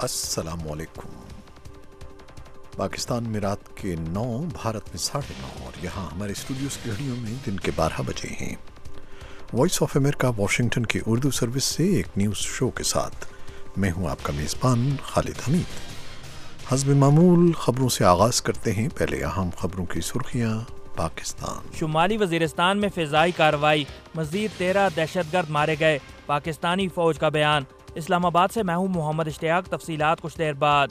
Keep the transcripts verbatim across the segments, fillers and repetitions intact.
السلام علیکم۔ پاکستان میں رات کے نو، بھارت میں ساڑھے نو، اور یہاں ہمارے اسٹوڈیوز کی گھڑیوں میں دن کے بارہ بجے ہیں۔ وائس آف امریکہ واشنگٹن کے اردو سروس سے ایک نیوز شو کے ساتھ میں ہوں آپ کا میزبان خالد حمید۔ حسب معمول خبروں سے آغاز کرتے ہیں۔ پہلے اہم خبروں کی سرخیاں۔ پاکستان شمالی وزیرستان میں فضائی کارروائی، مزید تیرہ دہشت گرد مارے گئے، پاکستانی فوج کا بیان۔ اسلام آباد سے میں ہوں محمد اشتیاق، تفصیلات کچھ دیر بعد۔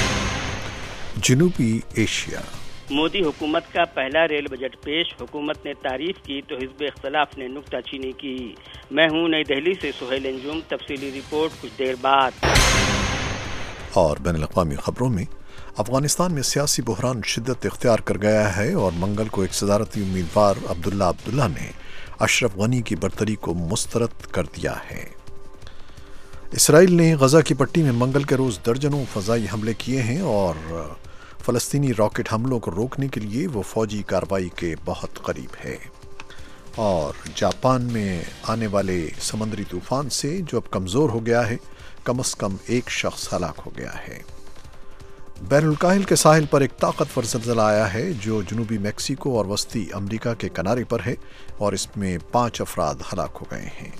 جنوبی ایشیا۔ مودی حکومت کا پہلا ریل بجٹ پیش، حکومت نے تعریف کی تو حزب اختلاف نے نکتہ چینی کی۔ میں ہوں نئی دہلی سے سہیل انجم، تفصیلی رپورٹ کچھ دیر بعد۔ اور بین الاقوامی خبروں میں افغانستان میں سیاسی بحران شدت اختیار کر گیا ہے اور منگل کو ایک صدارتی امیدوار عبداللہ عبداللہ نے اشرف غنی کی برتری کو مسترد کر دیا ہے۔ اسرائیل نے غزہ کی پٹی میں منگل کے روز درجنوں فضائی حملے کیے ہیں اور فلسطینی راکٹ حملوں کو روکنے کے لیے وہ فوجی کارروائی کے بہت قریب ہے۔ اور جاپان میں آنے والے سمندری طوفان سے جو اب کمزور ہو گیا ہے، کم از کم ایک شخص ہلاک ہو گیا ہے۔ بحر الکاہل کے ساحل پر ایک طاقتور زلزلہ آیا ہے جو جنوبی میکسیکو اور وسطی امریکہ کے کنارے پر ہے اور اس میں پانچ افراد ہلاک ہو گئے ہیں۔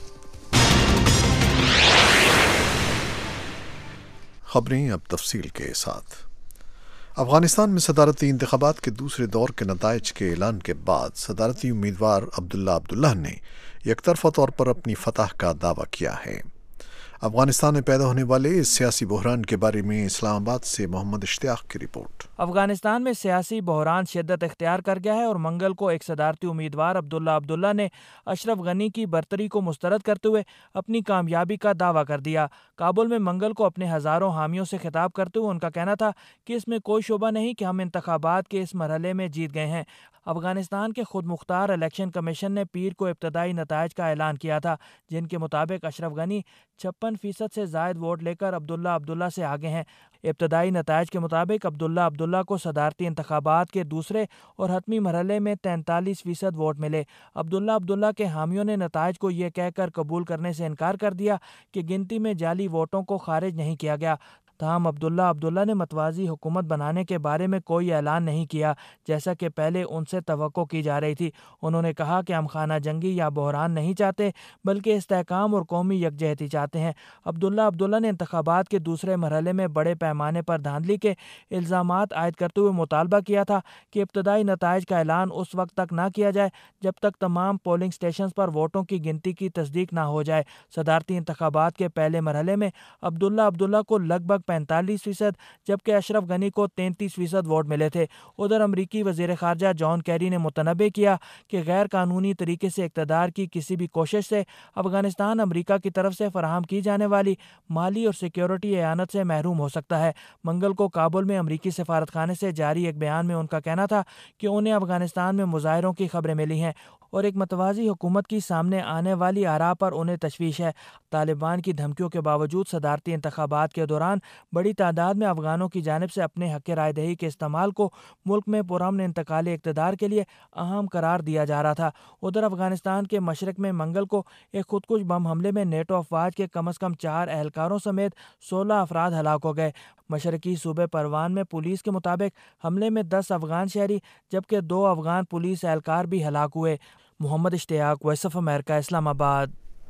خبریں اب تفصیل کے ساتھ۔ افغانستان میں صدارتی انتخابات کے دوسرے دور کے نتائج کے اعلان کے بعد صدارتی امیدوار عبداللہ عبداللہ نے یک طرفہ طور پر اپنی فتح کا دعویٰ کیا ہے۔ افغانستان میں پیدا ہونے والے اس سیاسی بحران کے بارے میں اسلام آباد سے محمد اشتیاق کی رپورٹ۔ افغانستان میں سیاسی بحران شدت اختیار کر گیا ہے اور منگل کو ایک صدارتی امیدوار عبداللہ عبداللہ نے اشرف غنی کی برتری کو مسترد کرتے ہوئے اپنی کامیابی کا دعویٰ کر دیا۔ کابل میں منگل کو اپنے ہزاروں حامیوں سے خطاب کرتے ہوئے ان کا کہنا تھا کہ اس میں کوئی شبہ نہیں کہ ہم انتخابات کے اس مرحلے میں جیت گئے ہیں۔ افغانستان کے خود مختار الیکشن کمیشن نے پیر کو ابتدائی نتائج کا اعلان کیا تھا، جن کے مطابق اشرف غنی چھپن فیصد سے زائد ووٹ لے کر عبداللہ عبداللہ سے آگے ہیں۔ ابتدائی نتائج کے مطابق عبداللہ عبداللہ کو صدارتی انتخابات کے دوسرے اور حتمی مرحلے میں تینتالیس فیصد ووٹ ملے۔ عبداللہ عبداللہ کے حامیوں نے نتائج کو یہ کہہ کر قبول کرنے سے انکار کر دیا کہ گنتی میں جعلی ووٹوں کو خارج نہیں کیا گیا۔ تاہم عبداللہ عبداللہ نے متوازی حکومت بنانے کے بارے میں کوئی اعلان نہیں کیا، جیسا کہ پہلے ان سے توقع کی جا رہی تھی۔ انہوں نے کہا کہ ہم خانہ جنگی یا بحران نہیں چاہتے، بلکہ استحکام اور قومی یکجہتی چاہتے ہیں۔ عبداللہ عبداللہ نے انتخابات کے دوسرے مرحلے میں بڑے پیمانے پر دھاندلی کے الزامات عائد کرتے ہوئے مطالبہ کیا تھا کہ ابتدائی نتائج کا اعلان اس وقت تک نہ کیا جائے جب تک تمام پولنگ سٹیشنز پر ووٹوں کی گنتی کی تصدیق نہ ہو جائے۔ صدارتی انتخابات کے پہلے مرحلے میں عبداللہ عبداللہ کو لگ بھگ پینتالیس فیصد جبکہ اشرف غنی کو تینتیس فیصد ووٹ ملے تھے۔ ادھر امریکی وزیر خارجہ جان کیری نے متنبہ کیا کہ غیر قانونی طریقے سے اقتدار کی کسی بھی کوشش سے افغانستان امریکہ کی طرف سے فراہم کی جانے والی مالی اور سیکیورٹی اعانت سے محروم ہو سکتا ہے۔ منگل کو کابل میں امریکی سفارت خانے سے جاری ایک بیان میں ان کا کہنا تھا کہ انہیں افغانستان میں مظاہروں کی خبریں ملی ہیں اور ایک متوازی حکومت کی سامنے آنے والی آراء پر انہیں تشویش ہے۔ طالبان کی دھمکیوں کے باوجود صدارتی انتخابات کے دوران بڑی تعداد میں افغانوں کی جانب سے اپنے حق رائے دہی کے استعمال کو ملک میں پرامن انتقالی اقتدار کے لیے اہم قرار دیا جا رہا تھا۔ ادھر افغانستان کے مشرق میں منگل کو ایک خودکش بم حملے میں نیٹو افواج کے کم از کم چار اہلکاروں سمیت سولہ افراد ہلاک ہو گئے۔ مشرقی صوبے پروان میں پولیس کے مطابق حملے میں دس افغان شہری جبکہ دو افغان پولیس اہلکار بھی ہلاک ہوئے۔ محمد اشتیاق، وائس آف امریکہ، اسلام آباد۔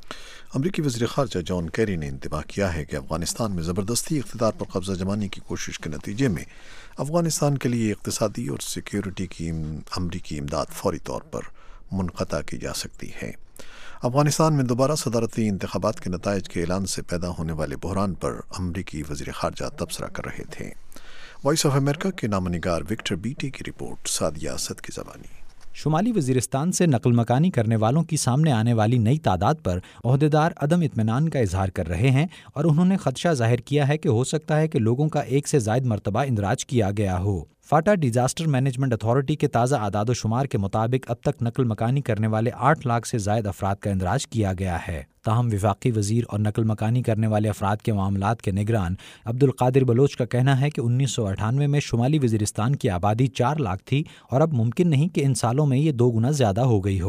امریکی وزیر خارجہ جان کیری نے انتباہ کیا ہے کہ افغانستان میں زبردستی اقتدار پر قبضہ جمانے کی کوشش کے نتیجے میں افغانستان کے لیے اقتصادی اور سیکیورٹی کی امریکی امداد فوری طور پر منقطع کی جا سکتی ہے۔ افغانستان میں دوبارہ صدارتی انتخابات کے نتائج کے اعلان سے پیدا ہونے والے بحران پر امریکی وزیر خارجہ تبصرہ کر رہے تھے۔ وائس آف امریکہ کے نامہ نگار وکٹر بیٹی کی رپورٹ، سعدیہ اسد کی زبانی۔ شمالی وزیرستان سے نقل مکانی کرنے والوں کی سامنے آنے والی نئی تعداد پر عہدیدار عدم اطمینان کا اظہار کر رہے ہیں اور انہوں نے خدشہ ظاہر کیا ہے کہ ہو سکتا ہے کہ لوگوں کا ایک سے زائد مرتبہ اندراج کیا گیا ہو۔ فاٹا ڈیزاسٹر مینجمنٹ اتھارٹی کے تازہ اعداد و شمار کے مطابق اب تک نقل مکانی کرنے والے آٹھ لاکھ سے زائد افراد کا اندراج کیا گیا ہے۔ تاہم وفاقی وزیر اور نقل مکانی کرنے والے افراد کے معاملات کے نگران عبدالقادر بلوچ کا کہنا ہے کہ انیس سو اٹھانوے میں شمالی وزیرستان کی آبادی چار لاکھ تھی اور اب ممکن نہیں کہ ان سالوں میں یہ دو گنا زیادہ ہو گئی ہو۔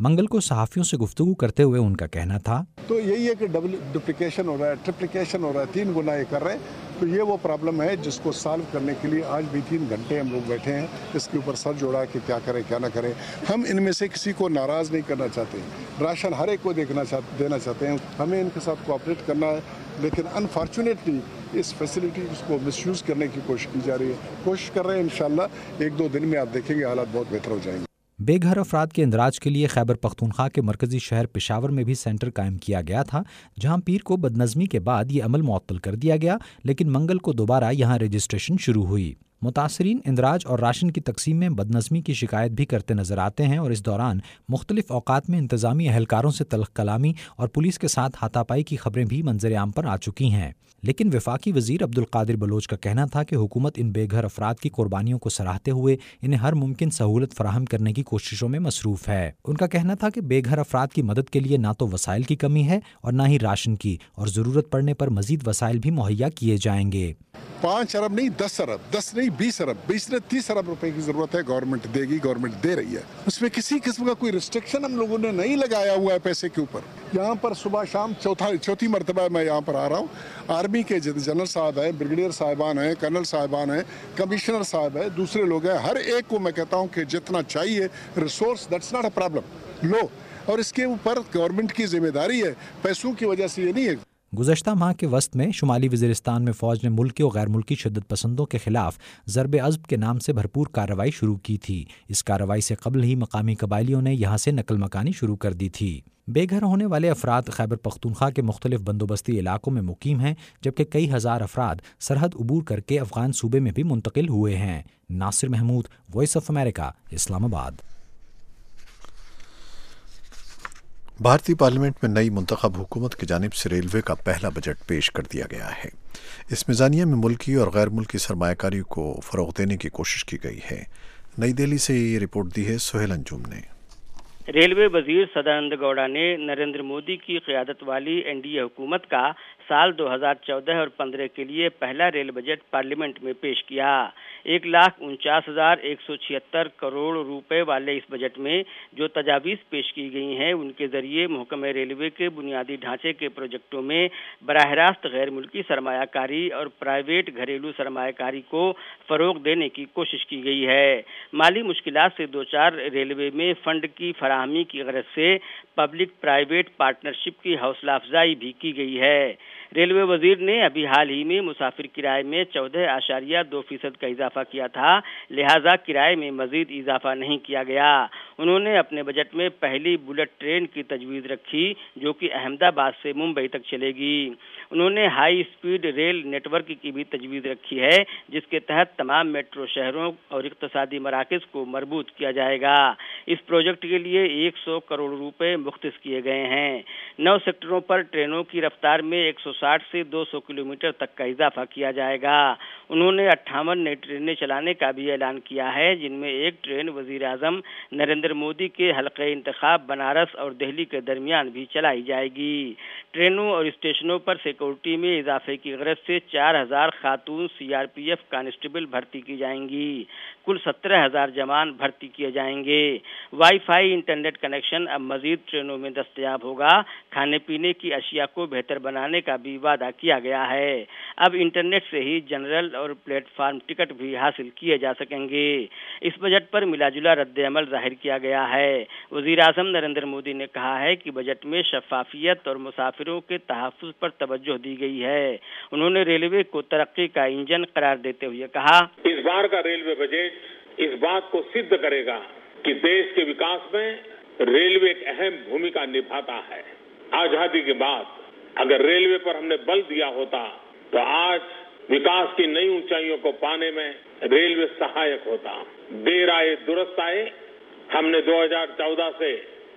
मंगल को सहाफ़ियों से गुफ्तगू करते हुए उनका कहना था, तो यही है कि डबल डुप्लीकेशन हो रहा है, ट्रिप्लिकेशन हो रहा है, तीन गुना ये कर रहे हैं। तो ये वो प्रॉब्लम है जिसको सॉल्व करने के लिए आज भी तीन घंटे हम लोग बैठे हैं, इसके ऊपर सर जोड़ा कि क्या करें क्या ना करें। हम इनमें से किसी को नाराज़ नहीं करना चाहते, राशन हर एक को देखना चाहते देना चाहते हैं, हमें इनके साथ कोऑपरेट करना है, लेकिन अनफॉर्चुनेटली इस फैसिलिटी को मिसयूज़ करने की कोशिश की जा रही है। कोशिश कर रहे हैं, इंशाल्लाह एक दो दिन में आप देखेंगे हालात बहुत बेहतर हो जाएंगे। बेघर अफराद के इंदराज के लिए खैबर पख्तूनख्वा के मरकजी शहर पेशावर में भी सेंटर कायम किया गया था, जहां पीर को बदनज़मी के बाद ये अमल मुअत्तल कर दिया गया, लेकिन मंगल को दोबारा यहां रजिस्ट्रेशन शुरू हुई। मुतासरीन इंदराज और राशन की तकसीम में बदनज़मी की शिकायत भी करते नजर आते हैं और इस दौरान मुख्तलिफ औकात में इंतज़ामी अहलकारों से तल्ख कलामी और पुलिस के साथ हाथापाई की खबरें भी मंजर आम पर आ चुकी हैं। लेकिन वफाकी वज़ीर अब्दुल कादिर बलोच का कहना था कि हुकूमत इन बेघर अफराद की कुर्बानियों को सराहते हुए इन्हें हर मुमकिन सहूलत फराहम करने की कोशिशों में मसरूफ़ है। उनका कहना था कि बेघर अफराद की मदद के लिए ना तो वसाइल की कमी है और ना ही राशन की, और ज़रूरत पड़ने पर मज़ीद वसाइल भी मुहैया किए जाएंगे। पाँच अरब नहीं दस अरब, दस नहीं बीस अरब, बीस ने तीस अरब रुपए की जरूरत है, गवर्नमेंट देगी, गवर्नमेंट दे रही है। उसमें किसी किस्म का कोई रिस्ट्रिक्शन हम लोगों ने नहीं लगाया हुआ है पैसे के ऊपर। यहाँ पर सुबह शाम चौथा चौथी मरतबा मैं यहाँ पर आ रहा हूँ। आर्मी के जनरल साहब हैं, ब्रिगेडियर साहिबान हैं, कर्नल साहिबान हैं, कमिश्नर साहब हैं, दूसरे लोग हैं, हर एक को मैं कहता हूँ कि जितना चाहिए resource, that's not a problem, लो। और इसके ऊपर गवर्नमेंट की जिम्मेदारी है, पैसों की वजह से ये नहीं है। गुज़श्ता माह के वस्त में शुमाली वज़ीरिस्तान में फ़ौज ने मुल्की और गैर मुल्की शिद्दत पसंदों के खिलाफ ज़रब अज़्ब के नाम से भरपूर कार्रवाई शुरू की थी। इस कार्रवाई से कबल ही मकामी कबाइलियों ने यहाँ से नकल मकानी शुरू कर दी थी। बेघर होने वाले अफराद खैबर पख्तूनख्वा के मुख्तलिफ बंदोबस्ती इलाकों में मुकीम हैं, जबकि कई हज़ार अफराद सरहद अबूर करके अफ़गान सूबे में भी मुंतकिल हुए हैं। Nasir Mahmood, Voice of America, Islamabad. भारतीय पार्लियामेंट में नई मुंतखब हुकूमत की जानिब से रेलवे का पहला बजट पेश कर दिया गया है। इस मिज़ानिया में मुल्की और गैर मुल्की सरमायाकारी को फ़रोग़ देने की कोशिश की गई है। नई दिल्ली से ये रिपोर्ट दी है सोहेल अंजुम ने। रेलवे वजीर सदानंद गौड़ा ने नरेंद्र मोदी की क़यादत वाली एनडीए हुकूमत का साल दो हज़ार चौदह और पंद्रह के लिए पहला रेल बजट पार्लियामेंट में पेश किया। एक लाख उनचास हजार एक सौ छिहत्तर करोड़ रुपए वाले इस बजट में जो तजावीज़ पेश की गई हैं, उनके जरिए महकमे रेलवे के बुनियादी ढांचे के प्रोजेक्टों में बराह रास्त गैर मुल्की सरमायाकारी और प्राइवेट घरेलू सरमायाकारी को फ़रोग़ देने की कोशिश की गई है। माली मुश्किलात से दो चार रेलवे में फंड की फराहमी की गरज से पब्लिक प्राइवेट पार्टनरशिप की हौसला अफजाई भी की गई है। रेलवे वजीर ने अभी हाल ही में मुसाफिर किराए में चौदह आशारिया दो फीसद का इजाफा किया था, लिहाजा किराए में मजीद इजाफा नहीं किया गया। उन्होंने अपने बजट में पहली बुलेट ट्रेन की तजवीज़ रखी जो कि अहमदाबाद से मुंबई तक चलेगी। उन्होंने हाई स्पीड रेल नेटवर्क की भी तजवीज़ रखी है, जिसके तहत तमाम मेट्रो शहरों और इक़्तिसादी मराकज़ को मरबूत किया जाएगा। इस प्रोजेक्ट के लिए एक सौ करोड़ रुपए मुख्तस किए गए हैं। नौ सेक्टरों पर ट्रेनों की रफ्तार में एक सौ साठ से दो सौ किलोमीटर तक का इजाफा किया जाएगा। उन्होंने अट्ठावन नई ट्रेनें चलाने का भी ऐलान किया है, जिनमें एक ट्रेन वजीर आज़म नरेंद्र मोदी के हल्क़े इंतखाब बनारस और दिल्ली के दरमियान भी चलाई जाएगी। ट्रेनों और स्टेशनों पर सिक्योरिटी में इजाफे की गरज से चार हजार खातून सीआरपीएफ कांस्टेबल भर्ती की जाएंगी। कुल सत्रह हजार जवान भर्ती किए जाएंगे। वाईफाई इंटरनेट कनेक्शन अब मजीद ट्रेनों में दस्तयाब होगा। खाने पीने की अशिया को बेहतर बनाने का भी वादा किया गया है। अब इंटरनेट से ही जनरल और प्लेटफार्म टिकट भी हासिल किए जा सकेंगे। इस बजट पर मिलाजुला रद्द-ए-अमल जाहिर किया गया है। वजीर आज़म नरेंद्र मोदी ने कहा है कि बजट में शफाफियत और मुसाफिरों के तहफ़्फ़ुज़ पर तवज्जो दी गई है। उन्होंने रेलवे को तरक्की का इंजन करार देते हुए कहा, इस बार का रेलवे बजट इस बात को सिद्ध करेगा कि देश के विकास में रेलवे एक अहम भूमिका निभाता है। आजादी के बाद अगर रेलवे पर हमने बल दिया होता तो आज विकास की नई ऊंचाइयों को पाने में रेलवे सहायक होता। देर आए दुरुस्त आए, हमने दो हज़ार चौदह से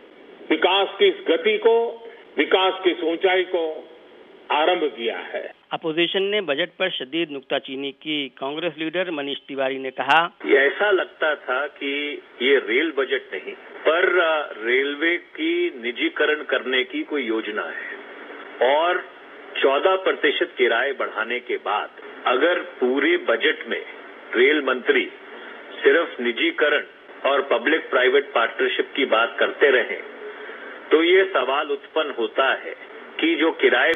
विकास की इस गति को, विकास की इस ऊंचाई को आरंभ किया है। अपोजिशन ने बजट पर शदीद नुक्ताचीनी की। कांग्रेस लीडर मनीष तिवारी ने कहा, ऐसा लगता था कि ये रेल बजट नहीं पर रेलवे की निजीकरण करने की कोई योजना है और चौदह प्रतिशत किराए बढ़ाने के बाद अगर पूरे बजट में रेल मंत्री सिर्फ निजीकरण और पब्लिक प्राइवेट पार्टनरशिप की बात करते रहे تو یہ سوال اتپن ہوتا ہے کہ جو کرائے